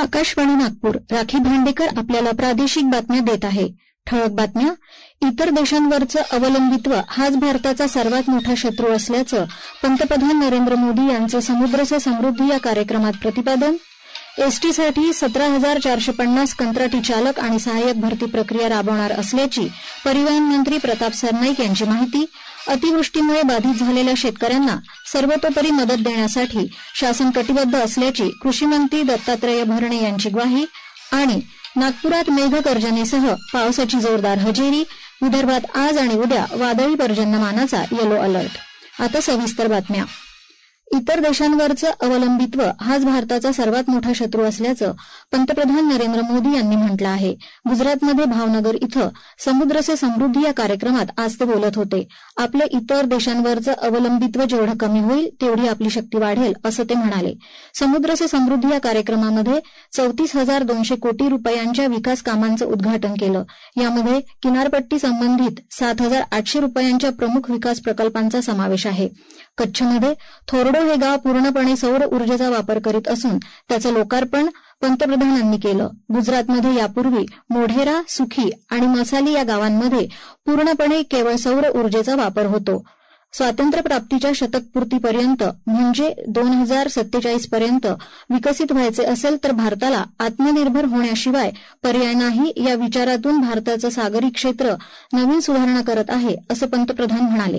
आकाशवाणी नागपूर. राखी भांडेकर आपल्याला प्रादेशिक बातम्या देत आहे. ठळक बातम्या. इतर देशांवरचं अवलंबित्व हाच भारताचा सर्वात मोठा शत्रू असल्याचं पंतप्रधान नरेंद्र मोदी यांचं समुद्र से समृद्धी या कार्यक्रमात प्रतिपादन. एसटीसाठी 17,450 कंत्राटी चालक आणि सहाय्यक भरती प्रक्रिया राबवणार असल्याची परिवहन मंत्री प्रताप सरनाईक यांची माहिती. अतिवृष्टीमुळे बाधित झालेल्या शेतकऱ्यांना सर्वतोपरी मदत देण्यासाठी शासन कटिबद्ध असल्याची कृषीमंत्री दत्तात्रय भरणे यांची ग्वाही. आणि नागपुरात मेघगर्जनेसह पावसाची जोरदार हजेरी. विदर्भात आज आणि उद्या वादळी पर्जन्यमानाचा येलो अलर्ट. आता सविस्तर बातम्या. इतर देशांवरचं अवलंबित्व हाच भारताचा सर्वात मोठा शत्रू असल्याचं पंतप्रधान नरेंद्र मोदी यांनी म्हटलं आहे. गुजरातमध्ये भावनगर इथं समुद्र से समृद्धी या कार्यक्रमात आज ते बोलत होते. आपलं इतर देशांवरचं अवलंबित्व जेवढं कमी होईल तेवढी आपली शक्ती वाढेल असं ते म्हणाले. समुद्र से समृद्धी या कार्यक्रमामध्ये 34,200 कोटी रुपयांच्या विकास कामांचं उद्घाटन केलं. यामध्ये किनारपट्टी संबंधित 7,800 रुपयांच्या प्रमुख विकास प्रकल्पांचा समावेश आहे. कच्छमध्ये थोरडो हे गाव पूर्णपणे सौर ऊर्जेचा वापर करीत असून त्याचं लोकार्पण पंतप्रधानांनी केलं. गुजरातमध्ये यापूर्वी मोढेरा, सुखी आणि मसाली या गावांमध्ये पूर्णपणे केवळ सौर ऊर्जेचा वापर होतो. स्वातंत्र्यप्राप्तीच्या शतकपूर्तीपर्यंत म्हणजे 2047 पर्यंत विकसित व्हायचे असेल तर भारताला आत्मनिर्भर होण्याशिवाय पर्याय नाही या विचारातून भारताचं सागरी क्षेत्र नवीन सुधारणा करत आहे असं पंतप्रधान म्हणाले.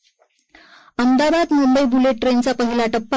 अहमदाबाद मुंबई बुलेट ट्रेनचा पहिला टप्पा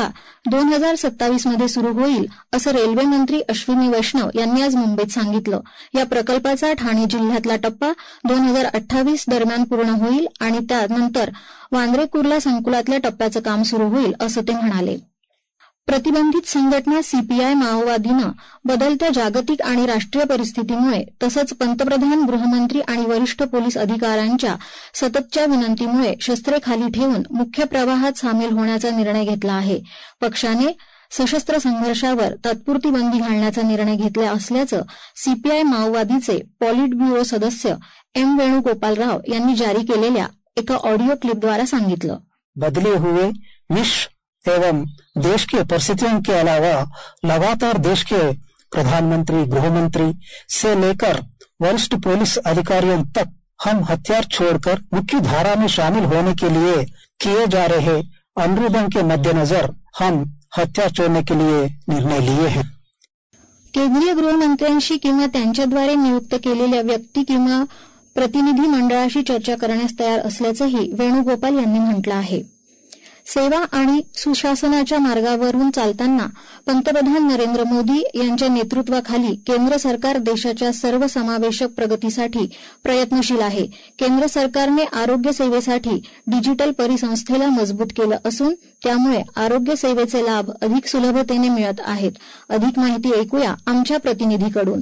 2027 मध्ये सुरू होईल असं रेल्वे मंत्री अश्विनी वैष्णव यांनी आज मुंबईत सांगितलं. या प्रकल्पाचा ठाणे जिल्ह्यातला टप्पा 2028 दरम्यान पूर्ण होईल आणि त्यानंतर वांद्रे कुर्ला संकुलातल्या टप्प्याचं काम सुरू होईल असं ते म्हणाले. प्रतिबंधित संघटना सीपीआय माओवादीनं बदलत्या जागतिक आणि राष्ट्रीय परिस्थितीमुळे तसंच पंतप्रधान, गृहमंत्री आणि वरिष्ठ पोलीस अधिकाऱ्यांच्या सततच्या विनंतीमुळे शस्त्रे खाली ठेवून मुख्य प्रवाहात सामील होण्याचा निर्णय घेतला आहे. पक्षाने सशस्त्र संघर्षावर तात्पुरती बंदी घालण्याचा निर्णय घेतला असल्याचं सीपीआय माओवादीचे पॉलिट ब्युरो सदस्य एम वेणुगोपाल राव यांनी जारी केलेल्या एका ऑडिओ क्लिपद्वारा सांगितलं. बदले हुए विश्व एवं देश की परिस्थितियों के अलावा लगातार देश के प्रधानमंत्री, गृहमंत्री से लेकर वरिष्ठ पुलिस अधिकारियों तक हम हथियार छोड़कर मुख्य धारा में शामिल होने के लिए किए जा रहे अनुरोधों के मद्देनजर हम हथियार छोड़ने के लिए निर्णय लिए हैं. केंद्रीय गृहमंत्र्यांशी किंवा त्यांच्याद्वारे नियुक्त केलेल्या व्यक्ती किंवा प्रतिनिधी मंडळाशी चर्चा करण्यास तयार असल्याचंही वेणुगोपाल यांनी म्हटलं आहे. सेवा आणि सुशासनाच्या मार्गावरून चालताना पंतप्रधान नरेंद्र मोदी यांच्या नेतृत्वाखाली केंद्र सरकार देशाच्या सर्वसमावेशक प्रगतीसाठी प्रयत्नशील आहे. केंद्र सरकारने आरोग्य सेवेसाठी डिजिटल परिसंस्थेला मजबूत केलं असून त्यामुळे आरोग्य सेवेचे लाभ अधिक सुलभतेने मिळत आहेत. अधिक माहिती ऐकूया आमच्या प्रतिनिधीकडून.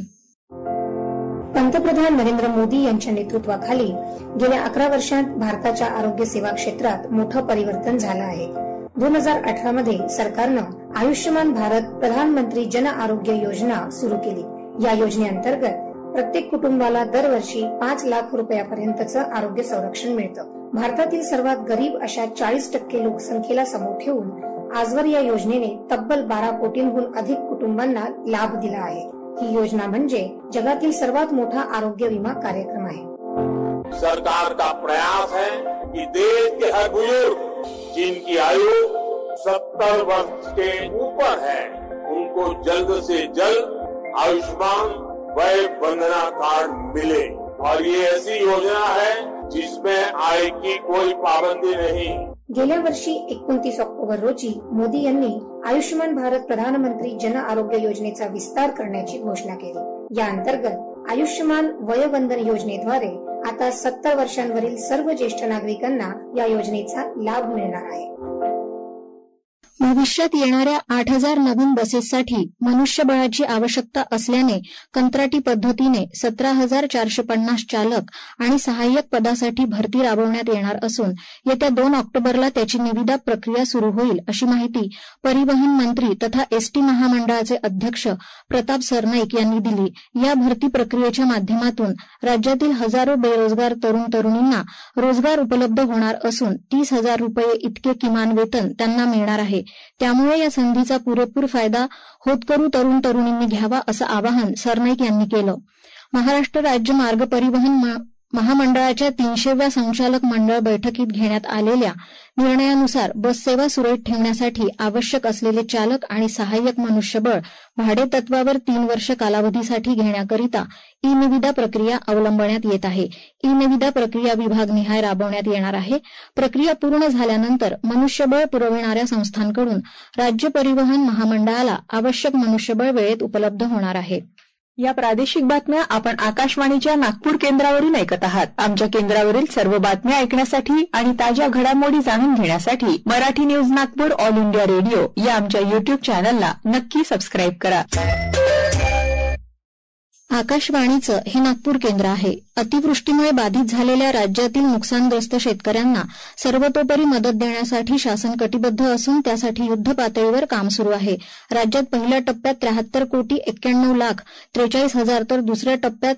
पंतप्रधान नरेंद्र मोदी यांच्या नेतृत्वाखाली गेल्या 11 वर्षात भारताच्या आरोग्य सेवा क्षेत्रात मोठं परिवर्तन झालं आहे. 2018 मध्ये सरकारनं आयुष्यमान भारत प्रधानमंत्री जन आरोग्य योजना सुरू केली. या योजनेअंतर्गत प्रत्येक कुटुंबाला दरवर्षी 5 लाख रुपयापर्यंतचं आरोग्य संरक्षण मिळतं. भारतातील सर्वात गरीब अशा 40% लोकसंख्येला समोर ठेवून आजवर या योजनेने तब्बल 12 कोटींहून अधिक कुटुंबांना लाभ दिला आहे. ही योजना म्हणजे जगातील सर्वात मोठा आरोग्य विमा कार्यक्रम आहे. सरकार का प्रयास है कि देश के हर बुजुर्ग जिनकी आयु 70 वर्ष के ऊपर है उनको जल्द से जल्द आयुष्मान वय वंदना कार्ड मिले. और ये ऐसी योजना है जिसमें आय की कोई पाबंदी नहीं. गेल्या वर्षी 29 ऑक्टोबर रोजी मोदी यांनी आयुष्यमान भारत प्रधानमंत्री जन आरोग्य योजनेचा विस्तार करण्याची घोषणा केली. या अंतर्गत आयुष्यमान वयोवंदन योजनेद्वारे आता 70 वर्षांवरील सर्व ज्येष्ठ नागरिकांना या योजनेचा लाभ मिळणार आहे. भविष्यात येणाऱ्या 8,000 नवीन बसेससाठी मनुष्यबळाची आवश्यकता असल्याने कंत्राटी पद्धतीने 17,450 चालक आणि सहाय्यक पदासाठी भरती राबवण्यात येणार असून येत्या 2 ऑक्टोबरला त्याची निविदा प्रक्रिया सुरू होईल अशी माहिती परिवहन मंत्री तथा एसटी महामंडळाचे अध्यक्ष प्रताप सरनाईक यांनी दिली. या भरती प्रक्रियेच्या माध्यमातून राज्यातील हजारो बेरोजगार तरुण तरुणींना रोजगार उपलब्ध होणार असून 30,000 रुपये इतके किमान वेतन त्यांना मिळणार आहे. त्यामुळे या संधीचा पुरेपूर फायदा होतकरू तरुण तरुणींनी घ्यावा असं आवाहन सरनाईक यांनी केलं. महाराष्ट्र राज्य मार्ग परिवहन महामंडळाच्या 300व्या संचालक मंडळ बैठकीत घेण्यात आलेल्या निर्णयानुसार बस सेवा सुरळीत ठेवण्यासाठी आवश्यक असलेले चालक आणि सहाय्यक मनुष्यबळ भाडेतत्वावर 3 वर्ष कालावधीसाठी घेण्याकरिता ई निविदा प्रक्रिया अवलंबण्यात येत आहे. ई निविदा प्रक्रिया विभागनिहाय राबवण्यात येणार आहे. प्रक्रिया पूर्ण झाल्यानंतर मनुष्यबळ पुरविणाऱ्या संस्थांकडून राज्य परिवहन महामंडळाला आवश्यक मनुष्यबळ वेळेत उपलब्ध होणार आहे. या प्रादेशिक बातम्या आपण आकाशवाणीच्या नागपूर केंद्रावरून ऐकत आहात. आमच्या केंद्रावरील सर्व बातम्या ऐकण्यासाठी आणि ताज्या घडामोडी जाणून घेण्यासाठी Marathi news Nagpur all India radio या आमच्या युट्यूब चॅनलला नक्की सबस्क्राईब करा. आकाशवाणीचं हे नागपूर केंद्र आहे. अतिवृष्टीमुळे बाधित झालेल्या राज्यातील नुकसानग्रस्त शेतकऱ्यांना सर्वतोपरी मदत देण्यासाठी शासन कटिबद्ध असून त्यासाठी युद्ध पातळीवर काम सुरू आहे. राज्यात पहिल्या टप्प्यात 73,91,43,000 तर दुसऱ्या टप्प्यात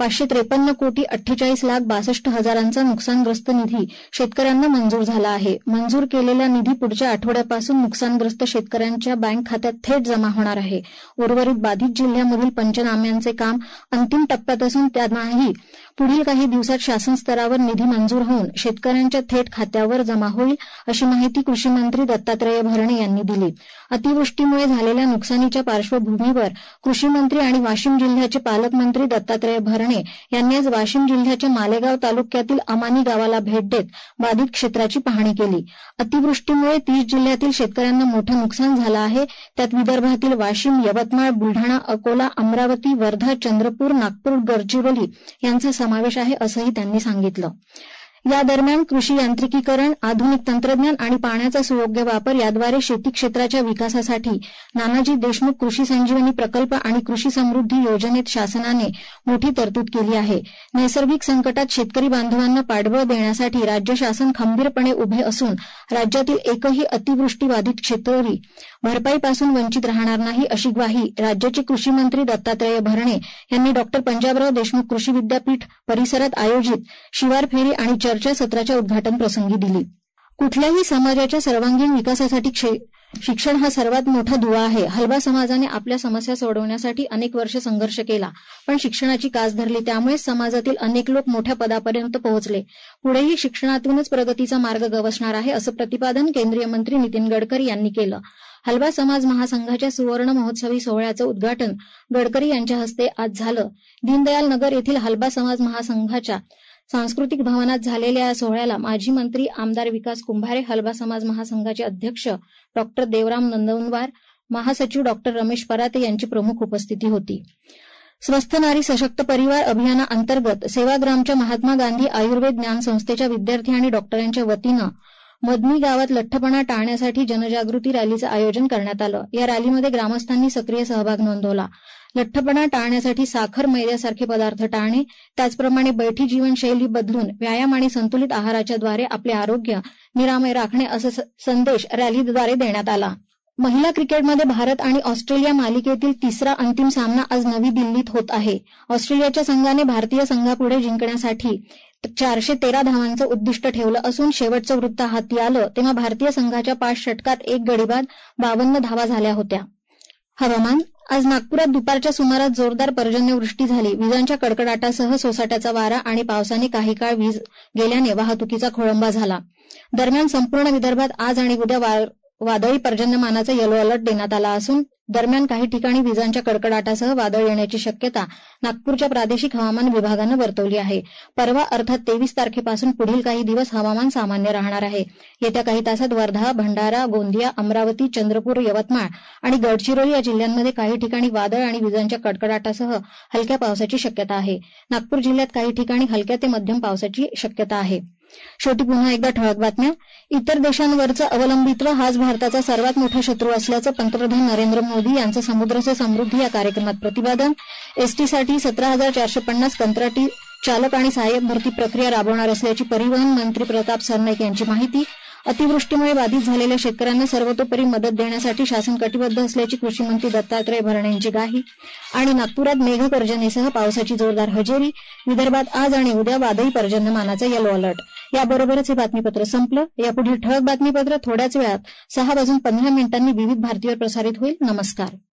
553,48,62,000 नुकसानग्रस्त निधी शेतकऱ्यांना मंजूर झाला आहे. मंजूर केलेला निधी पुढच्या आठवड्यापासून नुकसानग्रस्त शेतकऱ्यांच्या बँक खात्यात थेट जमा होणार आहे. उर्वरित बाधित जिल्ह्यामधील पंचनाम्यांचे काम अंतिम टप्प्यात असून त्यांनाही पुढील काही दिवसात शासन स्तरावर निधी मंजूर होऊन शेतकऱ्यांच्या थेट खात्यावर जमा होईल, अशी माहिती कृषी मंत्री दत्तात्रय भरणे यांनी दिली. अतिवृष्टीमुळे झालेल्या नुकसानीच्या पार्श्वभूमीवर कृषी मंत्री आणि वाशिम जिल्ह्याचे पालकमंत्री दत्तात्रय भरणे यांनी आज वाशिम जिल्ह्याच्या मालेगाव तालुक्यातील अमानी गावाला भेट देत बाधित क्षेत्राची पाहणी केली. अतिवृष्टीमुळे 30 जिल्ह्यातील शेतकऱ्यांना मोठं नुकसान झालं आहे. त्यात विदर्भातील वाशिम, यवतमाळ, बुलढाणा, अकोला, अमरावती, वर्धा, चंद्रपूर, नागपूर, गडचिरोली यांचा समावेश आहे, असंही त्यांनी सांगितलं. या दरम्यान कृषी यांत्रिकीकरण, आधुनिक तंत्रज्ञान आणि पाण्याचा सुयोग्य वापर याद्वारे शेती क्षेत्राच्या विकासासाठी नानाजी देशमुख कृषी संजीवनी प्रकल्प आणि कृषी समृद्धी योजनेत शासनाने मोठी तरतूद केली आहे. नैसर्गिक संकटात शेतकरी बांधवांना पाठबळ देण्यासाठी राज्य शासन खंबीरपणे उभे असून राज्यातील एकही अतिवृष्टी बाधित शेतकरी भरपाईपासून वंचित राहणार नाही, अशी ग्वाही राज्याचे कृषी मंत्री दत्तात्रय भरणे यांनी डॉ. पंजाबराव देशमुख कृषी विद्यापीठ परिसरात आयोजित शिवार फेरी आणि चर्चा सत्राच्या उद्घाटन प्रसंगी दिली. कुठल्याही समाजाच्या सर्वांगीण विकासासाठी शिक्षण हा सर्वात मोठा दुवा आहे. हलबा समाजाने आपल्या समस्या सोडवण्यासाठी अनेक वर्ष संघर्ष केला, पण शिक्षणाची कास धरली. त्यामुळे समाजातील अनेक लोक मोठ्या पदापर्यंत पोहोचले. पुढेही शिक्षणातूनच प्रगतीचा मार्ग गवसणार आहे, असं प्रतिपादन केंद्रीय मंत्री नितीन गडकरी यांनी केलं. हलबा समाज महासंघाच्या सुवर्ण महोत्सवी सोहळ्याचं उद्घाटन गडकरी यांच्या हस्ते आज झालं. दीनदयाल नगर येथील हलबा समाज महासंघाच्या सांस्कृतिक भवनात झालेल्या या सोहळ्याला माजी मंत्री आमदार विकास कुंभारे, हलबा समाज महासंघाचे अध्यक्ष डॉ. देवराम नंदनवार, महासचिव डॉ. रमेश पराते यांची प्रमुख उपस्थिती होती. स्वस्थ नारी सशक्त परिवार अभियानाअंतर्गत सेवाग्रामच्या महात्मा गांधी आयुर्वेद ज्ञान संस्थेच्या विद्यार्थी आणि डॉक्टरांच्या वतीनं मदनी गावात लठ्ठपणा टाळण्यासाठी जनजागृती रॅलीचं आयोजन करण्यात आलं. या रॅलीमध्ये ग्रामस्थांनी सक्रिय सहभाग नोंदवला. लठ्ठपणा टाळण्यासाठी साखर, मैद्यासारखे पदार्थ टाळणे, त्याचप्रमाणे बैठी जीवनशैली बदलून व्यायाम आणि संतुलित आहाराच्या द्वारे आपले आरोग्य निरामय राखणे असा संदेश रॅलीद्वारे देण्यात आला. महिला क्रिकेटमध्ये भारत आणि ऑस्ट्रेलिया मालिकेतील तिसरा अंतिम सामना आज नवी दिल्लीत होत आहे. ऑस्ट्रेलियाच्या संघाने भारतीय संघापुढे जिंकण्यासाठी 413 धावांचं उद्दिष्ट ठेवलं असून शेवटचं वृत्त हाती आलं तेव्हा भारतीय संघाच्या 5 षटकात 1 गडी बाद 52 धावा झाल्या होत्या. हवामान. आज नागपुरात दुपारच्या सुमारास जोरदार पर्जन्यवृष्टी झाली. विजांच्या कडकडाटासह सोसाट्याचा वारा आणि पावसाने काही काळ वीज गेल्याने वाहतुकीचा खोळंबा झाला. दरम्यान संपूर्ण विदर्भात आज आणि उद्या वादळी पर्जन्यमानाचा येलो अलर्ट देण्यात आला असून दरम्यान काही ठिकाणी विजांच्या कडकडाटासह वादळ येण्याची शक्यता नागपूरच्या प्रादेशिक हवामान विभागानं वर्तवली आहे. परवा अर्थात 23 तारखेपासून पुढील काही दिवस हवामान सामान्य राहणार आहे. येत्या काही तासात वर्धा, भंडारा, गोंदिया, अमरावती, चंद्रपूर, यवतमाळ आणि गडचिरोली या जिल्ह्यांमध्ये काही ठिकाणी वादळ आणि विजांच्या कडकडाटासह हलक्या पावसाची शक्यता आहे. नागपूर जिल्ह्यात काही ठिकाणी हलक्या ते मध्यम पावसाची शक्यता आहे. शेवटी पुन्हा एकदा ठळक बातम्या. इतर देशांवरचं अवलंबित्व हाच भारताचा सर्वात मोठा शत्रू असल्याचं पंतप्रधान नरेंद्र मोदी यांचं समुद्र से समृद्धी या कार्यक्रमात प्रतिपादन. एसटीसाठी 17,450 कंत्राटी चालक आणि सहाय्यक भरती प्रक्रिया राबवणार असल्याची परिवहन मंत्री प्रताप सरनाईक यांची माहिती. अतिवृष्टीमुळे बाधित झालेल्या शेतकऱ्यांना सर्वतोपरी मदत देण्यासाठी शासन कटिबद्ध असल्याची कृषी मंत्री दत्तात्रय भरणे यांची ग्वाही. आणि नागपुरात मेघगर्जनेसह पावसाची जोरदार हजेरी. विदर्भात आज आणि उद्या वादळी पर्जन्यमानाचा येलो अलर्ट. याबरोबरच हे बातमीपत्र संपलं. यापुढील ठळक बातमीपत्र थोड्याच वेळात 6:15 विविध भारतीवर प्रसारित होईल. नमस्कार.